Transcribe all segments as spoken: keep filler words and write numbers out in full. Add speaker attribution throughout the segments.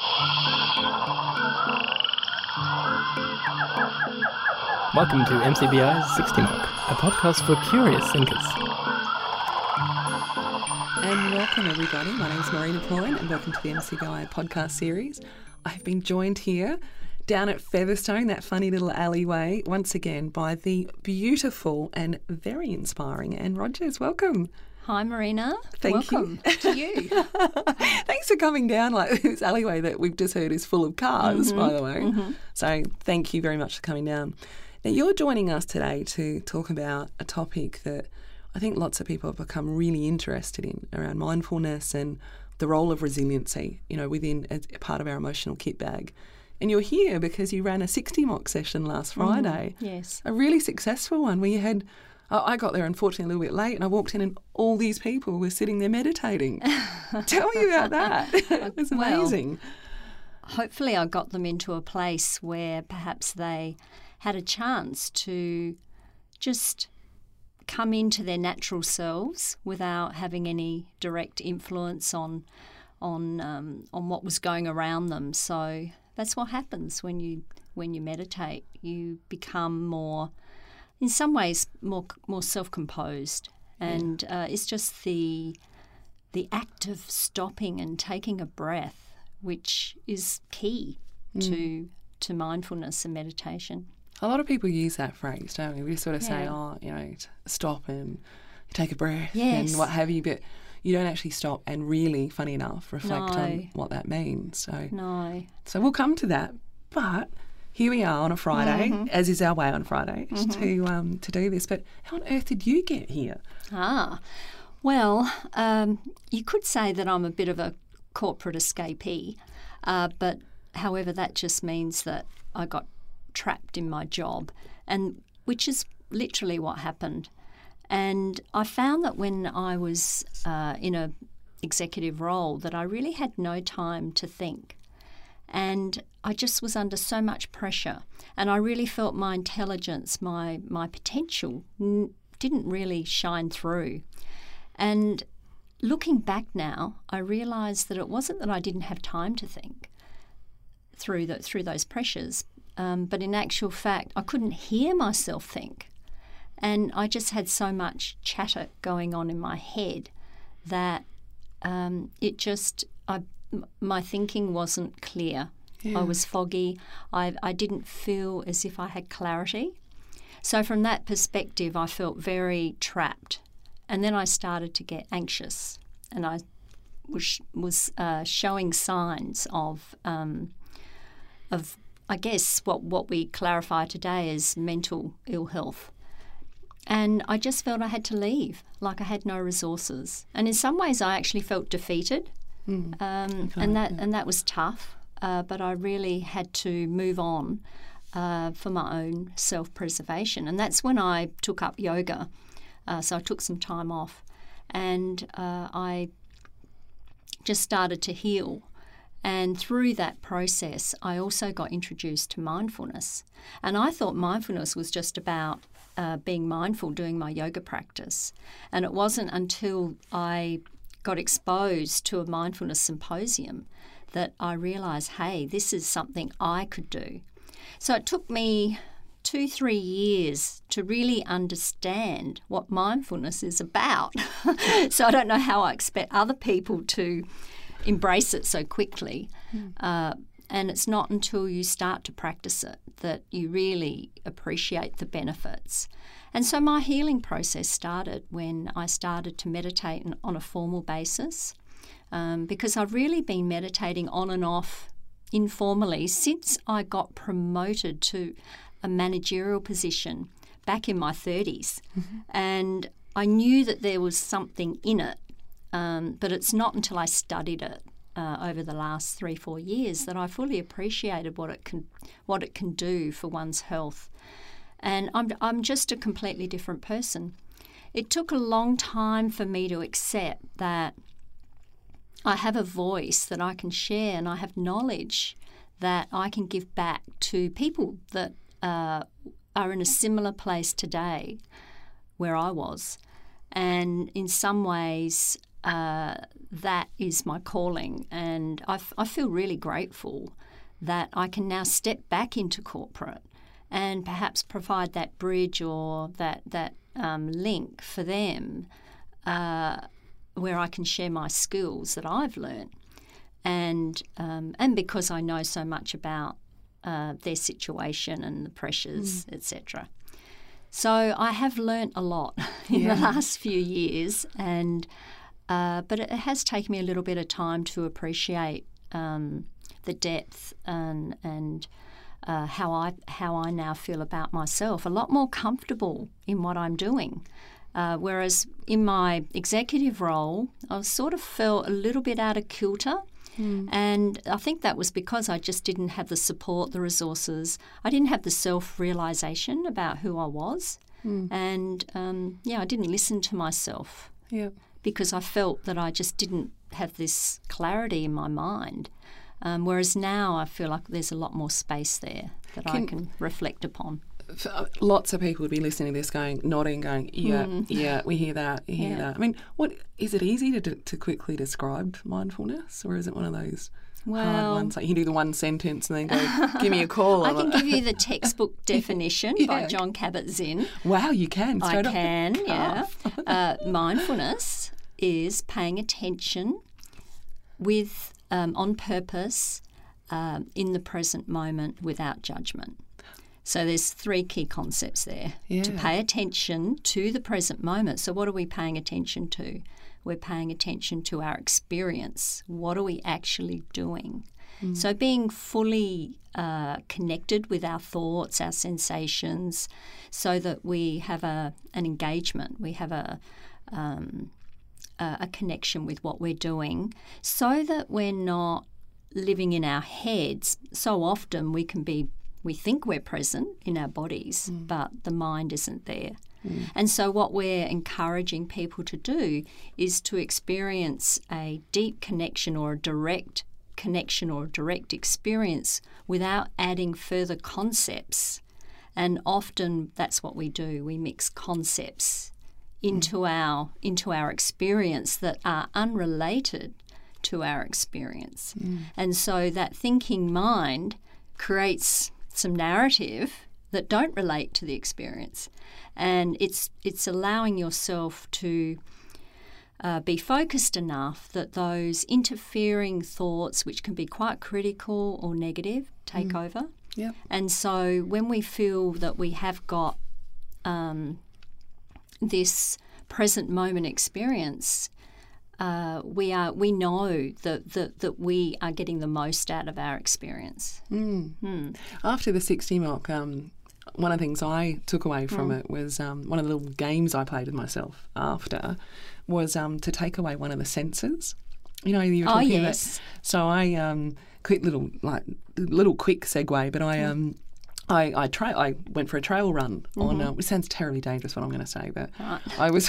Speaker 1: Welcome to M C B I's sixty Mark, a podcast for curious thinkers.
Speaker 2: And welcome everybody, my name is Marina Ployne and welcome to the M C B I podcast series. I have been joined here down at Featherstone, that funny little alleyway, once again by the beautiful and very inspiring Anne Rogers. Welcome.
Speaker 3: Hi, Marina.
Speaker 2: Thank
Speaker 3: Welcome
Speaker 2: you.
Speaker 3: to you.
Speaker 2: Thanks for coming down. Like this alleyway that we've just heard is full of cars,
Speaker 3: mm-hmm,
Speaker 2: by the way.
Speaker 3: Mm-hmm.
Speaker 2: So thank you very much for coming down. Now, you're joining us today to talk about a topic that I think lots of people have become really interested in around mindfulness and the role of resiliency, you know, within as part of our emotional kit bag. And you're here because you ran a sixty mock session last Friday.
Speaker 3: Mm, yes.
Speaker 2: A really successful one where you had, I got there unfortunately a little bit late and I walked in and all these people were sitting there meditating. Tell me about that. It was amazing.
Speaker 3: Well, hopefully I got them into a place where perhaps they had a chance to just come into their natural selves without having any direct influence on on um, on what was going around them. So that's what happens when you when you meditate. You become more, in some ways, more more self-composed, and yeah. uh, it's just the the act of stopping and taking a breath, which is key mm. to to mindfulness and meditation.
Speaker 2: A lot of people use that phrase, don't we? We just sort of
Speaker 3: yeah.
Speaker 2: say, oh, you know, stop and take a breath
Speaker 3: yes.
Speaker 2: and what have you, but you don't actually stop and really, funny enough, reflect
Speaker 3: no.
Speaker 2: on what that means. So,
Speaker 3: no.
Speaker 2: So we'll come to that. But here we are on a Friday,
Speaker 3: mm-hmm.
Speaker 2: as is our way on Fridays,
Speaker 3: mm-hmm.
Speaker 2: to um, to do this. But how on earth did you get here?
Speaker 3: Ah, well, um, you could say that I'm a bit of a corporate escapee, uh, but however, that just means that I got trapped in my job, and which is literally what happened. And I found that when I was uh, in a executive role that I really had no time to think. And I just was under so much pressure, and I really felt my intelligence, my my potential n- didn't really shine through. And looking back now, I realised that it wasn't that I didn't have time to think through the, through those pressures, um, but in actual fact, I couldn't hear myself think. And I just had so much chatter going on in my head that um, it just, I, m- my thinking wasn't clear. Yeah. I was foggy. I, I didn't feel as if I had clarity. So from that perspective, I felt very trapped. And then I started to get anxious, and I was, was uh, showing signs of, um, of I guess, what, what we clarify today as mental ill health. And I just felt I had to leave, like I had no resources. And in some ways I actually felt defeated, mm. um, and that and that was tough. Uh, but I really had to move on uh, for my own self-preservation. And that's when I took up yoga. Uh, so I took some time off, and uh, I just started to heal. And through that process, I also got introduced to mindfulness. And I thought mindfulness was just about uh, being mindful, doing my yoga practice. And it wasn't until I got exposed to a mindfulness symposium that I realised, hey, this is something I could do. So it took me two, three years to really understand what mindfulness is about. So I don't know how I expect other people to embrace it so quickly. Mm. Uh, and it's not until you start to practice it that you really appreciate the benefits. And so my healing process started when I started to meditate on a formal basis, um, because I've really been meditating on and off informally since I got promoted to a managerial position back in my thirties. Mm-hmm. And I knew that there was something in it. Um, but it's not until I studied it uh, over the last three, four years that I fully appreciated what it can, what it can do for one's health. And I'm I'm just a completely different person. It took a long time for me to accept that I have a voice that I can share, and I have knowledge that I can give back to people that uh, are in a similar place today where I was. And in some ways, uh, that is my calling, and I, f- I feel really grateful that I can now step back into corporate and perhaps provide that bridge or that that um, link for them, uh, where I can share my skills that I've learnt, and um, and because I know so much about uh, their situation and the pressures, mm. et cetera. So I have learnt a lot in yeah. the last few years, and uh, but it has taken me a little bit of time to appreciate um, the depth and and. Uh, how I how I now feel about myself, a lot more comfortable in what I'm doing. Uh, whereas in my executive role, I sort of felt a little bit out of kilter. Mm. And I think that was because I just didn't have the support, the resources. I didn't have the self-realisation about who I was. Mm. And, um, yeah, I didn't listen to myself
Speaker 2: yeah.
Speaker 3: because I felt that I just didn't have this clarity in my mind. Um, whereas now I feel like there's a lot more space there that can, I can reflect upon.
Speaker 2: Lots of people would be listening to this going, nodding, going, yeah, mm. yeah, we hear that, we hear yeah. that. I mean, what is it easy to to quickly describe mindfulness, or is it one of those
Speaker 3: well,
Speaker 2: hard ones? Like you do the one sentence and then go, give me a call.
Speaker 3: I can give you the textbook definition yeah. by Jon Kabat-Zinn.
Speaker 2: Wow, you can.
Speaker 3: I can, yeah. uh, mindfulness is paying attention with Um, on purpose, um, in the present moment, without judgment. So there's three key concepts there.
Speaker 2: Yeah.
Speaker 3: To pay attention to the present moment. So what are we paying attention to? We're paying attention to our experience. What are we actually doing? Mm. So being fully uh, connected with our thoughts, our sensations, so that we have a an engagement, we have a um, a connection with what we're doing, so that we're not living in our heads. So often we can be, we think we're present in our bodies, mm. but the mind isn't there. Mm. And so what we're encouraging people to do is to experience a deep connection or a direct connection or a direct experience without adding further concepts. And often that's what we do. We mix concepts into mm. our into our experience that are unrelated to our experience. Mm. And so that thinking mind creates some narrative that don't relate to the experience. And it's it's allowing yourself to uh, be focused enough that those interfering thoughts, which can be quite critical or negative, take mm. over.
Speaker 2: Yep.
Speaker 3: And so when we feel that we have got um, this present moment experience, uh, we are we know that, that that we are getting the most out of our experience.
Speaker 2: Mm.
Speaker 3: Mm.
Speaker 2: After the sixty Mock, um, one of the things I took away from mm. it was um, one of the little games I played with myself after was um, to take away one of the senses. You know, you were talking
Speaker 3: oh, yes.
Speaker 2: about. So I um, quick little like little quick segue, but I um. I I, tra- I went for a trail run mm-hmm. on. Uh, it sounds terribly dangerous what I'm going to say, but
Speaker 3: right.
Speaker 2: I was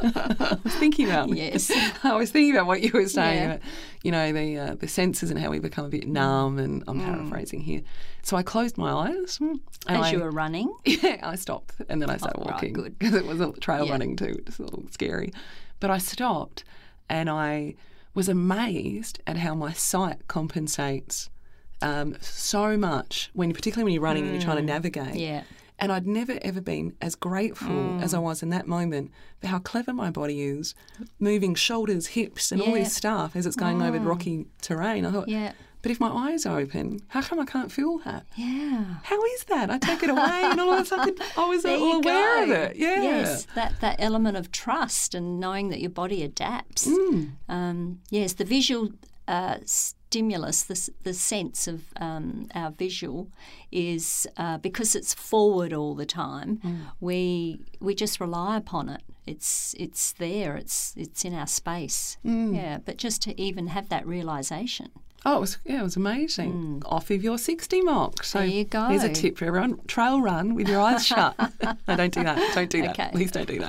Speaker 2: I was thinking about
Speaker 3: yes.
Speaker 2: I was thinking about what you were saying.
Speaker 3: Yeah.
Speaker 2: About, you know, the uh, the senses and how we become a bit numb. And I'm
Speaker 3: mm.
Speaker 2: paraphrasing here. So I closed my eyes and
Speaker 3: as
Speaker 2: I,
Speaker 3: you were running.
Speaker 2: Yeah, I stopped and then I started
Speaker 3: oh,
Speaker 2: walking
Speaker 3: right,
Speaker 2: because it was a trail
Speaker 3: yeah.
Speaker 2: running too. It's a little scary, but I stopped and I was amazed at how my sight compensates. Um, so much when, particularly when you're running mm. and you're trying to navigate.
Speaker 3: Yeah.
Speaker 2: And I'd never ever been as grateful mm. as I was in that moment for how clever my body is, moving shoulders, hips, and
Speaker 3: yeah.
Speaker 2: all this stuff as it's going mm. over rocky terrain. I thought,
Speaker 3: yeah.
Speaker 2: but if my eyes are open, how come I can't feel that?
Speaker 3: Yeah.
Speaker 2: How is that? I take it away and all of a sudden I was
Speaker 3: there
Speaker 2: all aware
Speaker 3: go.
Speaker 2: of it. Yeah.
Speaker 3: Yes, that, that element of trust and knowing that your body adapts.
Speaker 2: Mm.
Speaker 3: Um, yes, the visual uh, stimulus, the, the sense of um, our visual is uh, because it's forward all the time. Mm. We we just rely upon it. It's it's there. It's it's in our space.
Speaker 2: Mm.
Speaker 3: Yeah, but just to even have that realisation.
Speaker 2: Oh, it was, yeah, it was amazing. Mm. Off of your sixty Mock. So
Speaker 3: there you go.
Speaker 2: Here's a tip for everyone. Trail run with your eyes shut. No, don't do that. Don't do that.
Speaker 3: Okay.
Speaker 2: Please don't do that.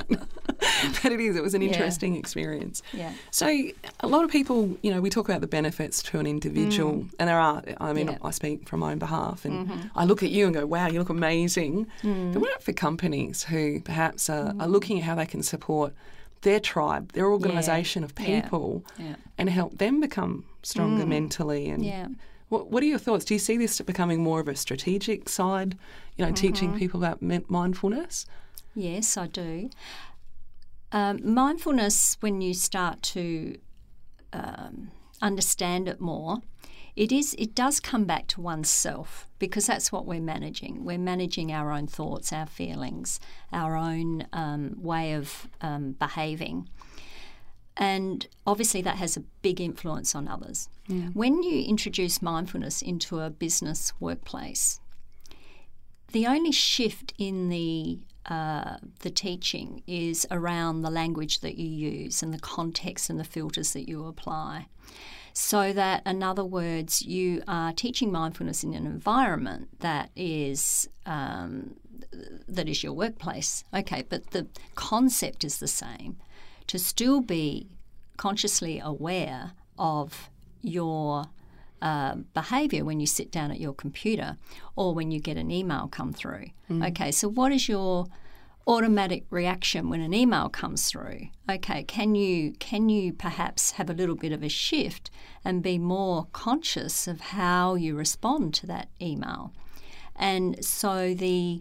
Speaker 2: But it is. It was an interesting
Speaker 3: yeah.
Speaker 2: experience.
Speaker 3: Yeah.
Speaker 2: So a lot of people, you know, we talk about the benefits to an individual, mm. and there are, I mean, yeah. I speak from my own behalf, and mm-hmm. I look at you and go, wow, you look amazing. Mm. But what about for companies who perhaps are, mm. are looking at how they can support their tribe, their organisation of people,
Speaker 3: Yeah. Yeah.
Speaker 2: and help them become stronger
Speaker 3: Mm.
Speaker 2: mentally. And
Speaker 3: Yeah.
Speaker 2: what, what are your thoughts? Do you see this becoming more of a strategic side, you know, teaching
Speaker 3: Mm-hmm.
Speaker 2: people about mi- mindfulness?
Speaker 3: Yes, I do. Um, mindfulness, when you start to um, understand it more, it is it does come back to oneself, because that's what we're managing. We're managing our own thoughts, our feelings, our own um, way of um, behaving. And obviously that has a big influence on others.
Speaker 2: Yeah.
Speaker 3: When you introduce mindfulness into a business workplace, the only shift in the uh, the teaching is around the language that you use and the context and the filters that you apply. So that, in other words, you are teaching mindfulness in an environment that is um, that is your workplace. Okay, but the concept is the same. To still be consciously aware of your uh, behaviour when you sit down at your computer or when you get an email come through. Mm. Okay, so what is your automatic reaction when an email comes through? Okay, can you can you perhaps have a little bit of a shift and be more conscious of how you respond to that email? And so the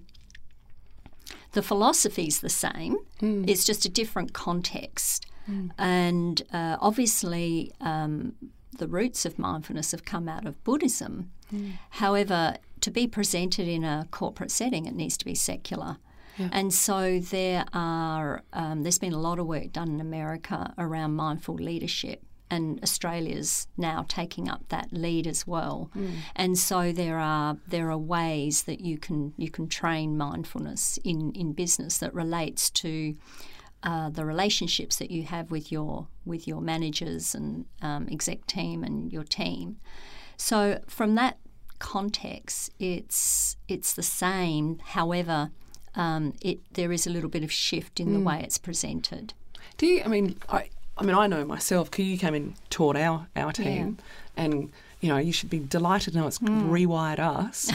Speaker 3: the philosophy is the same. Mm. It's just a different context. Mm. And uh, obviously um, the roots of mindfulness have come out of Buddhism. Mm. However, to be presented in a corporate setting, it needs to be secular. Yeah. And so there are um, there's been a lot of work done in America around mindful leadership, and Australia's now taking up that lead as well. Mm. And so there are there are ways that you can you can train mindfulness in, in business that relates to uh, the relationships that you have with your with your managers and um, exec team and your team. So from that context, it's it's the same. However, um, it there is a little bit of shift in mm. the way it's presented.
Speaker 2: Do you? I mean, I. I mean, I know myself, because you came and taught our, our team, yeah. and, you know, you should be delighted to know it's mm. rewired us.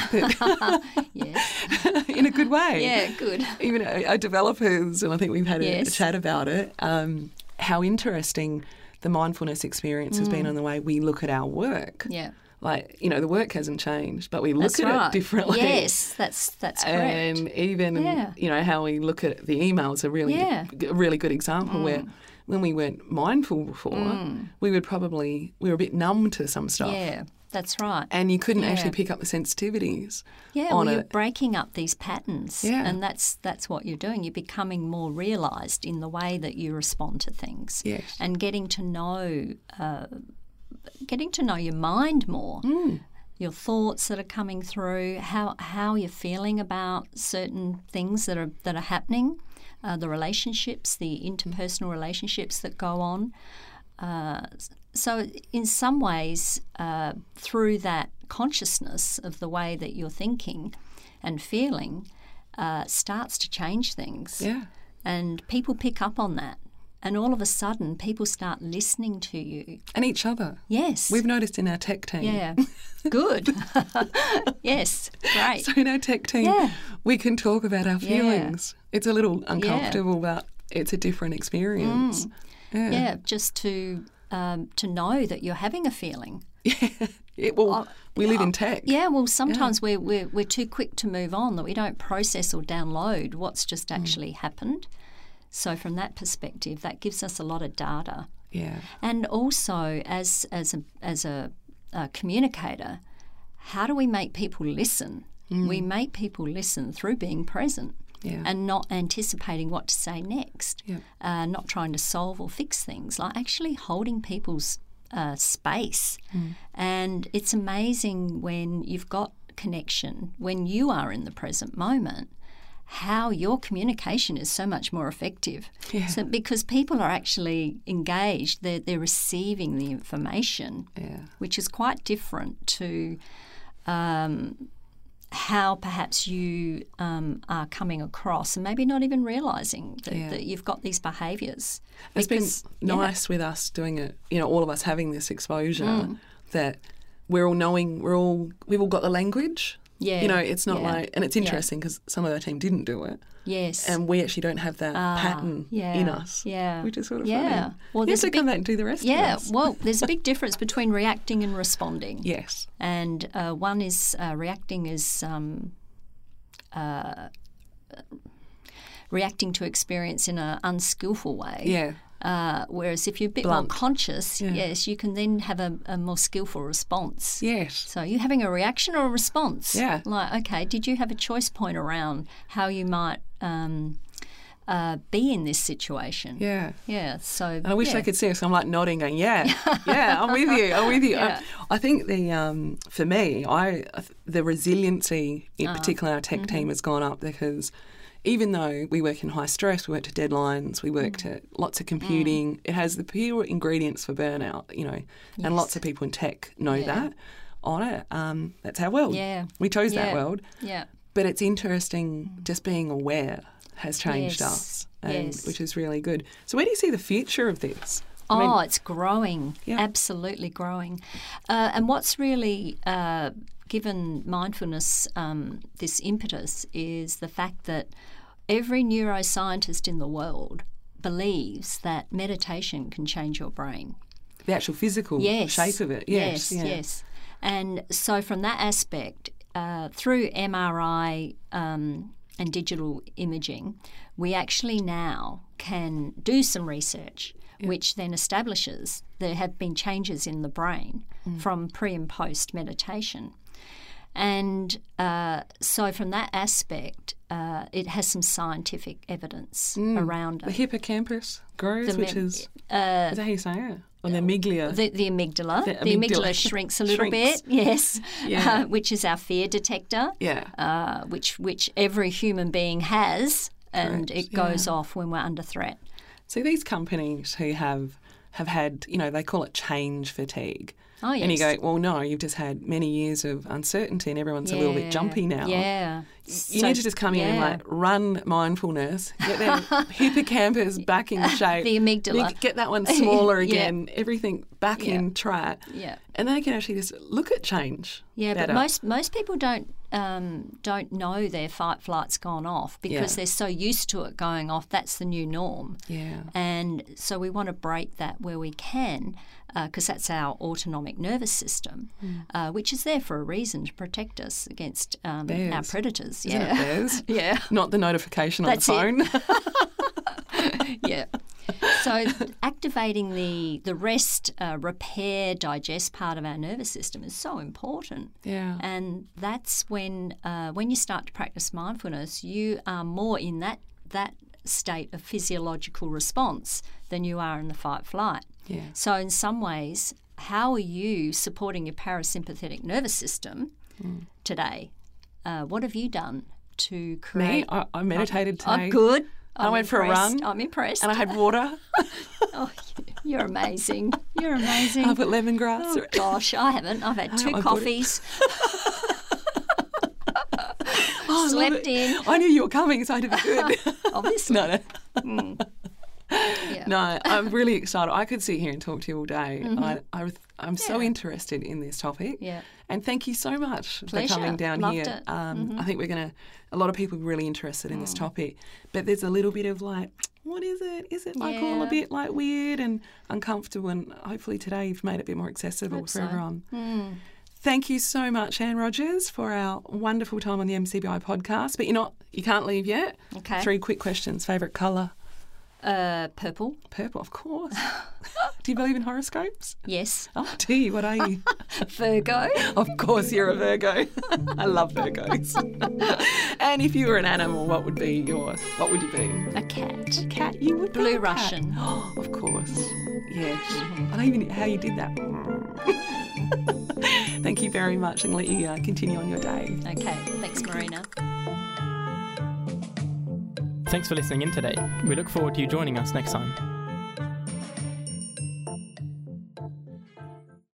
Speaker 3: Yes.
Speaker 2: In a good way.
Speaker 3: Yeah, good.
Speaker 2: Even our developers, and I think we've had
Speaker 3: yes.
Speaker 2: a, a chat about it, um, how interesting the mindfulness experience mm. has been on the way we look at our work.
Speaker 3: Yeah.
Speaker 2: Like, you know, the work hasn't changed, but we look
Speaker 3: that's
Speaker 2: at
Speaker 3: right.
Speaker 2: it differently.
Speaker 3: Yes, that's that's correct.
Speaker 2: And even,
Speaker 3: yeah.
Speaker 2: you know, how we look at the emails, a really,
Speaker 3: yeah.
Speaker 2: a really good example
Speaker 3: mm.
Speaker 2: where when we weren't mindful before,
Speaker 3: mm.
Speaker 2: we would probably, we were a bit numb to some stuff.
Speaker 3: Yeah, that's right.
Speaker 2: And you couldn't
Speaker 3: yeah.
Speaker 2: actually pick up the sensitivities.
Speaker 3: Yeah,
Speaker 2: on
Speaker 3: well, you're
Speaker 2: it.
Speaker 3: breaking up these patterns.
Speaker 2: Yeah.
Speaker 3: And that's that's what you're doing. You're becoming more realised in the way that you respond to things.
Speaker 2: Yes.
Speaker 3: And getting to know, uh, getting to know your mind more.
Speaker 2: Mm.
Speaker 3: Your thoughts that are coming through, how how you're feeling about certain things that are that are happening, uh, the relationships, the interpersonal relationships that go on. Uh, so in some ways, uh, through that consciousness of the way that you're thinking and feeling, uh, starts to change things.
Speaker 2: Yeah.
Speaker 3: And people pick up on that. And all of a sudden, people start listening to you.
Speaker 2: And each other.
Speaker 3: Yes.
Speaker 2: We've noticed in our tech team.
Speaker 3: Yeah. Good. Yes. Great.
Speaker 2: So in our tech team,
Speaker 3: yeah.
Speaker 2: we can talk about our feelings. Yeah. It's a little uncomfortable,
Speaker 3: yeah.
Speaker 2: but it's a different experience.
Speaker 3: Mm.
Speaker 2: Yeah.
Speaker 3: yeah. Just to um, to know that you're having a feeling.
Speaker 2: Yeah. It, well, uh, we live
Speaker 3: uh,
Speaker 2: in tech.
Speaker 3: Yeah. Well, sometimes yeah. we're, we're we're too quick to move on, that we don't process or download what's just actually mm. happened. So from that perspective, that gives us a lot of data.
Speaker 2: Yeah.
Speaker 3: And also, as as a as a, a communicator, how do we make people listen? Mm. We make people listen through being present
Speaker 2: yeah.
Speaker 3: and not anticipating what to say next,
Speaker 2: yeah.
Speaker 3: uh, not trying to solve or fix things, like actually holding people's uh, space.
Speaker 2: Mm.
Speaker 3: And it's amazing when you've got connection, when you are in the present moment, how your communication is so much more effective.
Speaker 2: Yeah.
Speaker 3: So because people are actually engaged, they're, they're receiving the information,
Speaker 2: yeah.
Speaker 3: which is quite different to um, how perhaps you um, are coming across and maybe not even realising that,
Speaker 2: yeah.
Speaker 3: that you've got these behaviours.
Speaker 2: It's
Speaker 3: because,
Speaker 2: been nice
Speaker 3: yeah.
Speaker 2: with us doing it, you know, all of us having this exposure
Speaker 3: mm.
Speaker 2: that we're all knowing, we're all, we've all got the language
Speaker 3: Yeah.
Speaker 2: You know, it's not
Speaker 3: yeah.
Speaker 2: like, and it's interesting because some of our team didn't do it.
Speaker 3: Yes.
Speaker 2: And we actually don't have that
Speaker 3: Ah,
Speaker 2: pattern
Speaker 3: yeah,
Speaker 2: in us.
Speaker 3: yeah.
Speaker 2: Which is sort of
Speaker 3: Yeah.
Speaker 2: funny.
Speaker 3: Well,
Speaker 2: You have
Speaker 3: there's
Speaker 2: to
Speaker 3: a
Speaker 2: come
Speaker 3: big-
Speaker 2: back and do the rest
Speaker 3: Yeah,
Speaker 2: of us.
Speaker 3: well, there's a big difference between reacting and responding.
Speaker 2: Yes.
Speaker 3: And uh, one is uh, reacting is um, uh, reacting to experience in an unskillful way.
Speaker 2: Yeah.
Speaker 3: Uh, whereas if you're a bit
Speaker 2: Blunt.
Speaker 3: more conscious,
Speaker 2: Yeah.
Speaker 3: yes, you can then have a, a more skillful response.
Speaker 2: Yes.
Speaker 3: So you're having a reaction or a response?
Speaker 2: Yeah.
Speaker 3: Like, okay, did you have a choice point around how you might um, uh, be in this situation?
Speaker 2: Yeah.
Speaker 3: Yeah. So
Speaker 2: And I wish
Speaker 3: yeah.
Speaker 2: they could see us. I'm like nodding, going, "Yeah, yeah, I'm with you. I'm with you."
Speaker 3: Yeah.
Speaker 2: I, I think the um, for me, I the resiliency, in
Speaker 3: Ah.
Speaker 2: particular, our tech
Speaker 3: Mm-hmm.
Speaker 2: team has gone up because even though we work in high stress, we work to deadlines, we work
Speaker 3: Mm.
Speaker 2: to lots of computing, it has the pure ingredients for burnout. You know,
Speaker 3: Yes.
Speaker 2: and lots of people in tech know
Speaker 3: Yeah.
Speaker 2: that. On it, um, that's our world.
Speaker 3: Yeah.
Speaker 2: We chose that
Speaker 3: Yeah.
Speaker 2: world.
Speaker 3: Yeah.
Speaker 2: But it's interesting just being aware has changed
Speaker 3: Yes.
Speaker 2: us, and,
Speaker 3: Yes.
Speaker 2: which is really good. So where do you see the future of this? I
Speaker 3: Oh,
Speaker 2: mean-
Speaker 3: it's growing,
Speaker 2: Yeah.
Speaker 3: absolutely growing. Uh, and what's really uh, given mindfulness um, this impetus is the fact that every neuroscientist in the world believes that meditation can change your brain.
Speaker 2: The actual physical
Speaker 3: Yes.
Speaker 2: shape of it. Yes,
Speaker 3: yes,
Speaker 2: yeah.
Speaker 3: yes. And so from that aspect, uh, through M R I um, and digital imaging, we actually now can do some research which then establishes there have been changes in the brain
Speaker 2: Mm.
Speaker 3: from pre and post meditation. And uh, so from that aspect, uh, it has some scientific evidence around
Speaker 2: The
Speaker 3: it.
Speaker 2: hippocampus grows,
Speaker 3: The
Speaker 2: which
Speaker 3: mem-
Speaker 2: is,
Speaker 3: uh,
Speaker 2: is that how you say it? Or the amygdala.
Speaker 3: The, the amygdala.
Speaker 2: The
Speaker 3: The,
Speaker 2: amygdala.
Speaker 3: amygdala shrinks a little
Speaker 2: Shrinks.
Speaker 3: bit, yes,
Speaker 2: Yeah.
Speaker 3: uh, which is our fear detector,
Speaker 2: yeah.
Speaker 3: uh, which which every human being has, and
Speaker 2: Correct,
Speaker 3: it goes
Speaker 2: yeah.
Speaker 3: off when we're under threat.
Speaker 2: So these companies who have have had, you know, they call it change fatigue.
Speaker 3: Oh, yes.
Speaker 2: And you go, well, no, you've just had many years of uncertainty and everyone's a little bit
Speaker 3: Yeah,
Speaker 2: jumpy now.
Speaker 3: Yeah.
Speaker 2: You
Speaker 3: So-
Speaker 2: need to just come in and
Speaker 3: yeah.
Speaker 2: like run mindfulness, get their hippocampus back in shape.
Speaker 3: The amygdala.
Speaker 2: You Get that one smaller
Speaker 3: Yeah.
Speaker 2: again, everything back
Speaker 3: Yeah.
Speaker 2: in track.
Speaker 3: Yeah.
Speaker 2: And then they can actually just look at change.
Speaker 3: Yeah,
Speaker 2: better.
Speaker 3: but most most people don't um, don't know their fight flight's gone off because
Speaker 2: Yeah.
Speaker 3: they're so used to it going off. That's the new norm.
Speaker 2: Yeah.
Speaker 3: And so we want to break that where we can, because that's our autonomic nervous system,
Speaker 2: Hmm.
Speaker 3: uh, which is there for a reason to protect us against um, our
Speaker 2: Bears.
Speaker 3: predators.
Speaker 2: Isn't
Speaker 3: yeah,
Speaker 2: it bears?
Speaker 3: yeah,
Speaker 2: Not the notification on
Speaker 3: That's
Speaker 2: the
Speaker 3: it.
Speaker 2: phone.
Speaker 3: yeah. So activating the the rest, uh, repair, digest part of our nervous system is so important.
Speaker 2: Yeah.
Speaker 3: And that's when uh, when you start to practice mindfulness, you are more in that that state of physiological response than you are in the fight flight.
Speaker 2: Yeah.
Speaker 3: So in some ways, how are you supporting your parasympathetic nervous system
Speaker 2: Mm.
Speaker 3: today? Uh, what have you done to
Speaker 2: Me,
Speaker 3: create?
Speaker 2: I, I meditated
Speaker 3: Oh,
Speaker 2: today.
Speaker 3: good.
Speaker 2: I
Speaker 3: I'm
Speaker 2: went for a
Speaker 3: impressed.
Speaker 2: run.
Speaker 3: I'm impressed.
Speaker 2: And I had water.
Speaker 3: Oh, you're amazing. You're amazing.
Speaker 2: I put lemongrass.
Speaker 3: Oh, gosh, I haven't. I've had two
Speaker 2: I put it-
Speaker 3: coffees.
Speaker 2: Oh, I love
Speaker 3: Slept
Speaker 2: it.
Speaker 3: in.
Speaker 2: I knew you were coming, so I did good.
Speaker 3: Obviously.
Speaker 2: no, no.
Speaker 3: Mm. Yeah.
Speaker 2: No, I'm really excited. I could sit here and talk to you all day.
Speaker 3: Mm-hmm.
Speaker 2: I, I, I'm so
Speaker 3: Yeah.
Speaker 2: interested in this topic.
Speaker 3: Yeah.
Speaker 2: And thank you so much
Speaker 3: Pleasure.
Speaker 2: for coming down
Speaker 3: Loved
Speaker 2: here.
Speaker 3: it.
Speaker 2: Um,
Speaker 3: Mhm.
Speaker 2: I think we're going to, a lot of people are really interested in
Speaker 3: Mm.
Speaker 2: this topic. But there's a little bit of like, what is it? Is it like all a
Speaker 3: Yeah.
Speaker 2: bit like weird and uncomfortable? And hopefully today you've made it a bit more accessible
Speaker 3: Hope
Speaker 2: for
Speaker 3: so.
Speaker 2: everyone.
Speaker 3: Mm.
Speaker 2: Thank you so much, Anne Rogers, for our wonderful time on the M C B I podcast. But you're not, you can't leave yet.
Speaker 3: Okay.
Speaker 2: Three quick questions. Favourite colour?
Speaker 3: Uh, purple.
Speaker 2: Purple, of course. Do you believe in horoscopes?
Speaker 3: Yes.
Speaker 2: Oh, gee, what are you?
Speaker 3: Virgo.
Speaker 2: Of course, you're a Virgo. I love Virgos. And if you were an animal, what would be your? What would you be?
Speaker 3: A cat.
Speaker 2: Cat. You would be
Speaker 3: Blue
Speaker 2: a cat.
Speaker 3: Russian.
Speaker 2: Of course. Yes. I don't even know how you did that. Thank you very much, and let you uh, continue on your day.
Speaker 3: Okay. Thanks, Marina.
Speaker 1: Thanks for listening in today. We look forward to you joining us next time.